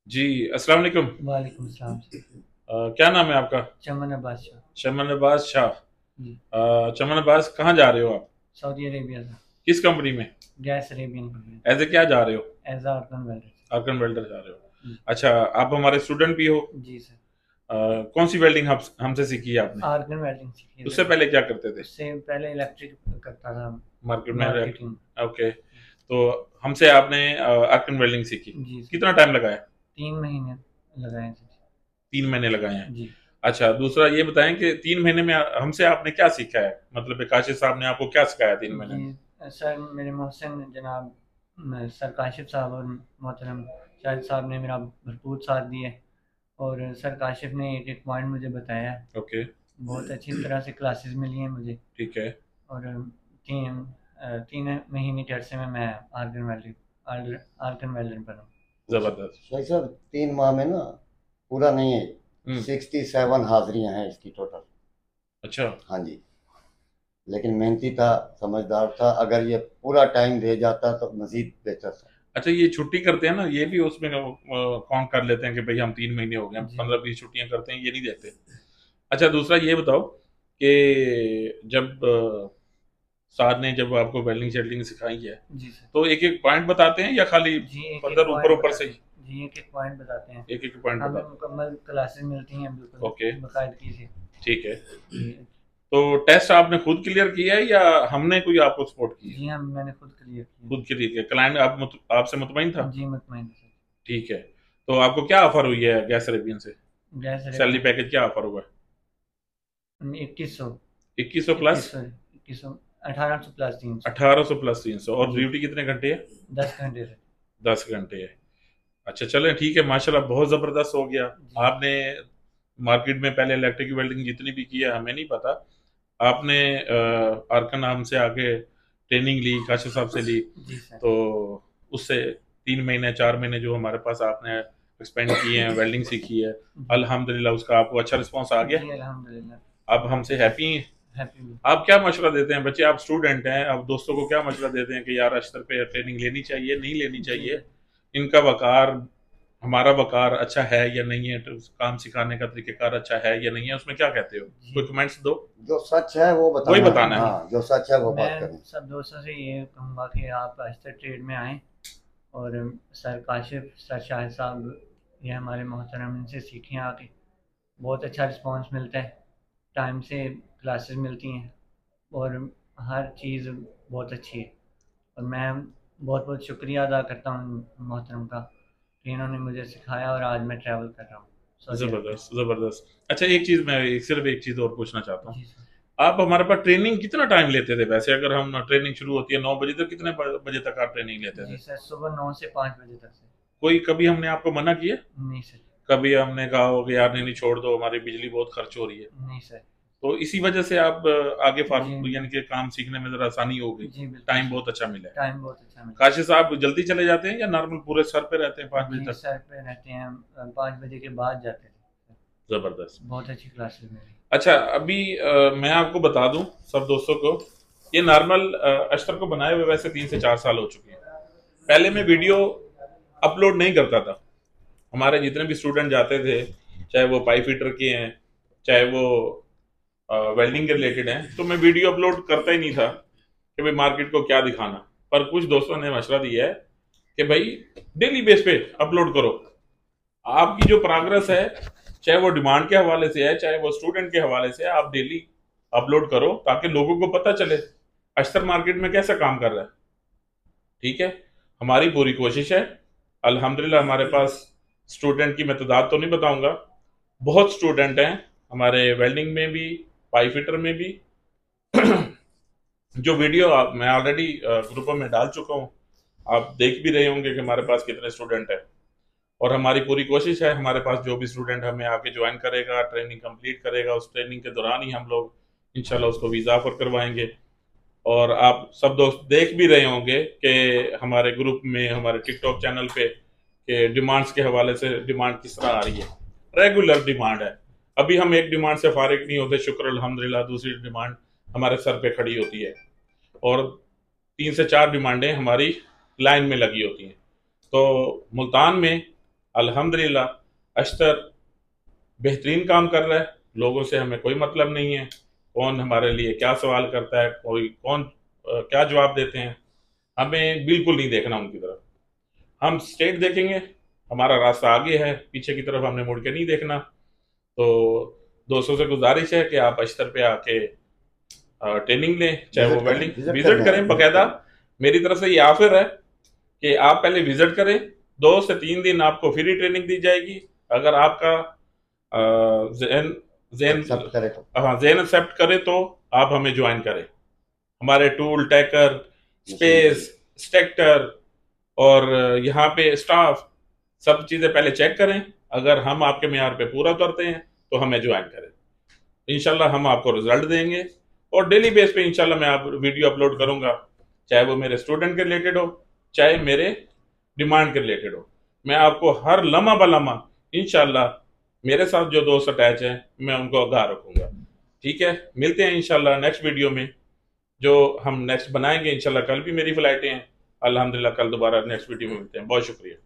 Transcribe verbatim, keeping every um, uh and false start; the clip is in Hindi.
जी, अस्सलाम वालेकुम। वालेकुम सलाम। अ, क्या नाम है आपका? चमन अब्बास शाह। चमन अब्बास शाह। जी। अ, चमन अब्बास कहाँ जा रहे हो आप? सऊदी अरेबिया से। किस कंपनी में? Gas Arabian company. As a क्या जा रहे हो? As a argon welder. Argon welder जा रहे हो। जी। अच्छा, आप हमारे स्टूडेंट भी हो। जी सर। अ, कौन सी वेल्डिंग हम हमसे सीखी है आपने? आर्गन वेल्डिंग सीखी है उससे सर। पहले क्या करते थे? उससे पहले इलेक्ट्रिक करता था। मार्केट में रैक। मार्केटिंग। ओके, तो हमसे आपने अ, आर्कन वेल्डिंग सीखी। जी सर। कितना टाइम लगाया? तीन महीने लगाए थे। तीन महीने लगाए हैं। जी। अच्छा, दूसरा ये बताएँ कि तीन महीने में अ, हमसे आपने क्या सीखा है? मतलब काशिफ़ साहब ने आपको क्या सिखाया तीन महीने जी में? सर, मेरे मोहसिन जनाब म, सर काशिफ साहब और मोहतरम शाहिद साहब ने मेरा भरपूर साथ दिया। और सर काशिफ ने एक एक पॉइंट मुझे बताया। ओके, बहुत अच्छी तरह से क्लासेस मिली हैं मुझे। ठीक है। और तीन अ, तीन महीने के अरसे में मैं argon welder argon argon welder बना। अच्छा, ज़बरदस्त। भाई साहब तीन माह में ना पूरा नहीं है। हुँ, सिक्सटी सेवन हाजिरियां हैं इसकी टोटल। अच्छा। हाँ जी। लेकिन मेहनती था, समझदार था, अगर ये पूरा टाइम दे जाता तो मजीद बेहतर था। अच्छा, ये छुट्टी करते हैं ना, ये भी उसमें अ, काउंट कर लेते हैं कि भई हम तीन महीने हो गए, हम जी। पंद्रह बीस छुट्टियाँ करते हैं, ये नहीं देते। अच्छा, दूसरा ये बताओ कि जब अ, सार ने जब आपको वेल्डिंग-शेल्डिंग सिखाई है, जी सर। तो एक-एक पॉइंट बताते हैं या खाली जी एक एक पदर पॉइंट ऊपर-ऊपर से बताते ही? हैं। जी एक एक पॉइंट बताते हैं। एक-एक पॉइंट हमें बताते मुकम्मल क्लासेस मिलती हैं हैं। बिल्कुल ओके, बाकायदगी से। ठीक है। जी। तो टेस्ट आपने खुद क्लियर किया है या हमने कोई आपको सपोर्ट की है? जी हम मैंने खुद क्लियर किया। खुद क्लियर किया। क्लाइंट आप मुत आपसे मुतमईन था? जी मुतमईन सर। ठीक है। तो आपको क्या ऑफ़र हुई है गैस अरेबियन से? गैस सैलरी अरेबियन पैकेज क्या ऑफ़र हुआ है? इक्कीस सौ। इक्कीस सौ प्लस? इक्कीस सौ इक्कीस सौ अठारह सौ प्लस तीन सौ। अठारह सौ प्लस तीन सौ और जी। ड्यूटी कितने घंटे है? दस घंटे से। दस घंटे है। अच्छा चलें ठीक है, माशाल्लाह बहुत ज़बरदस्त हो गया। जी। आपने मार्केट में पहले इलेक्ट्रिक वेल्डिंग जितनी भी की है हमें नहीं पता। आपने अ, आरकन नाम से आके ट्रेनिंग ली, काशिफ साहब से ली, जी सर। तो उससे तीन महीने चार महीने जो हमारे पास आपने एक्सपेंड किए हैं, वेल्डिंग सीखी है, जी। अल्हम्दुलिल्लाह उसका आपको अच्छा रिस्पॉन्स आ गया। जी अल्हम्दुलिल्लाह। आप बहुत हमसे अच्छा। हैप्पी हैं। हैप्पी हूँ। आप क्या मशवरा देते हैं बच्चे, आप स्टूडेंट हैं, आप दोस्तों को क्या मशवरा देते हैं कि यार अस्तर पे ट्रेनिंग लेनी चाहिए, नहीं लेनी जी। चाहिए? इनका वक़ार, हमारा वक़ार अच्छा है या नहीं है? तो उस काम सिखाने का तरीक़ेकार अच्छा है या नहीं है? उसमें क्या कहते हो? जी। कोई कमेंट्स दो। जो सच है वो वही बताना है। बताना है। जी हाँ, जो सच है वो बात मैं करें। सब दोस्तों से ये कहूँगा कि आप आहिस्ता ट्रेड में आएँ। और सर काशिफ सर शाहिद साहब ये हमारे मोहतरम, इनसे सीखें आके। बहुत अच्छा रिस्पांस मिलता है। टाइम से क्लासेस मिलती हैं। और हर चीज़ बहुत अच्छी है। और मैं बहुत बहुत शुक्रिया अदा करता हूँ मोहतरम का कि इन्होंने मुझे सिखाया और आज मैं ट्रैवल कर रहा हूँ सऊदी अरबिया। ज़बरदस्त, ज़बरदस्त। अच्छा एक चीज़ मैं एक सिर्फ़ एक चीज़ और पूछना चाहता हूँ। जी सर। आप हमारे पास ट्रेनिंग कितना टाइम लेते थे वैसे? अगर हम ट्रेनिंग शुरू होती है नौ बजे तो कितने ब बजे तक आप ट्रेनिंग लेते जी थे? सर सुबह नौ से पाँच बजे तक से। कोई कभी हमने आपको मना किया? नहीं सर। कभी हमने कहा हो कि यार नहीं-नहीं छोड़ दो, हमारी बिजली बहुत खर्च हो रही है। नहीं सर। तो इसी वजह से आप अ, आगे जी फार्म यानी कि काम सीखने में ज़रा आसानी हो गई। जी बिल्कुल टाइम सर। बहुत अच्छा मिला है। टाइम बहुत अच्छा मिला। काशिफ़ साहब जल्दी चले जाते हैं या नॉर्मल पूरे सर पे रहते हैं पाँच बजे जी तक? सर पे रहते हैं हम पाँच बजे के बाद जाते थे। ज़बरदस्त। बहुत अच्छी क्लासेस मेरी। अच्छा अभी अ, मैं आपको बता दूँ सब दोस्तों को, ये नॉर्मल अ, अशतर को बनाए हुए वैसे तीन से चार साल हो चुके हैं। पहले मैं वीडियो अपलोड नहीं करता था। हमारे जितने भी स्टूडेंट जाते थे, चाहे वो पाइप फिटर के हैं, चाहे वो अ, वेल्डिंग के रिलेटेड हैं, तो मैं वीडियो अपलोड करता ही नहीं था कि भाई मार्केट को क्या दिखाना। पर कुछ दोस्तों ने मशवरा दिया है कि भाई डेली बेस पे अपलोड करो। आपकी जो प्रोग्रेस है, चाहे वो डिमांड के हवाले से है, चाहे वो स्टूडेंट के हवाले से है, आप डेली अपलोड करो ताकि लोगों को पता चले अशतर मार्केट में कैसा काम कर रहा है। ठीक है, हमारी पूरी कोशिश है। अल्हम्दुलिल्लाह हमारे पास स्टूडेंट की मैं तादाद तो नहीं बताऊंगा, बहुत स्टूडेंट हैं हमारे वेल्डिंग में भी, पाइप फिटर में भी। जो वीडियो आप मैं ऑलरेडी ग्रुपों में डाल चुका हूँ, आप देख भी रहे होंगे कि हमारे पास कितने स्टूडेंट हैं। और हमारी पूरी कोशिश है, हमारे पास जो भी स्टूडेंट हमें आके ज्वाइन करेगा, ट्रेनिंग कंप्लीट करेगा, उस ट्रेनिंग के दौरान ही हम लोग इंशाल्लाह उसको वीज़ा ऑफर करवाएंगे। और आप सब दोस्त देख भी रहे होंगे कि हमारे ग्रुप में, हमारे टिकटॉक चैनल पे कि डिमांड्स के हवाले से डिमांड किस तरह आ रही है। रेगुलर डिमांड है। अभी हम एक डिमांड से फारिग नहीं होते, शुक्र अल्हम्दुलिल्लाह दूसरी डिमांड हमारे सर पे खड़ी होती है। और तीन से चार डिमांडें हमारी लाइन में लगी होती हैं। तो मुल्तान में अल्हम्दुलिल्लाह अशतर बेहतरीन काम कर रहा है, लोगों से हमें कोई मतलब नहीं है कौन हमारे लिए क्या सवाल करता है, कोई कौन अ, क्या जवाब देते हैं, हमें बिल्कुल नहीं देखना उनकी तरफ। हम स्ट्रेट देखेंगे, हमारा रास्ता आगे है, पीछे की तरफ हमने मुड़ के नहीं देखना। तो दोस्तों से गुजारिश है कि आप अशतर पे आके ट्रेनिंग लें, चाहे वो विजिट करें, वेल्डिंग विजिट विजिट करने करें आए, विजिट बकायदा। करें। मेरी तरफ से ये ऑफर है कि आप पहले विजिट करें, दो से तीन दिन आपको फ्री ट्रेनिंग दी जाएगी। अगर आपका अ, जहन जहन एक्सेप्ट करे तो हाँ जहन एक्सेप्ट करे तो आप हमें ज्वाइन करें। हमारे tool tacker, machinery space, structure और यहाँ पे स्टाफ, सब चीज़ें पहले चेक करें। अगर हम आपके मेयार पे पूरा उतरते हैं तो हमें ज्वाइन करें। इंशाल्लाह हम आपको रिजल्ट देंगे और डेली बेस पे इंशाल्लाह मैं आप वीडियो अपलोड करूंगा, चाहे वो मेरे स्टूडेंट के रिलेटेड हो, चाहे मेरे डिमांड के रिलेटेड हो। मैं आपको हर लम्हा बलम्हा इंशाल्लाह मेरे साथ जो दोस्त अटैच हैं मैं उनको आगाह रखूंगा। ठीक है, मिलते हैं इंशाल्लाह नेक्स्ट वीडियो में जो हम नेक्स्ट बनाएंगे। इंशाल्लाह कल भी मेरी फ्लाइटें हैं, अल्हम्दुलिल्लाह कल दोबारा नेक्स्ट वीडियो में मिलते हैं। बहुत शुक्रिया।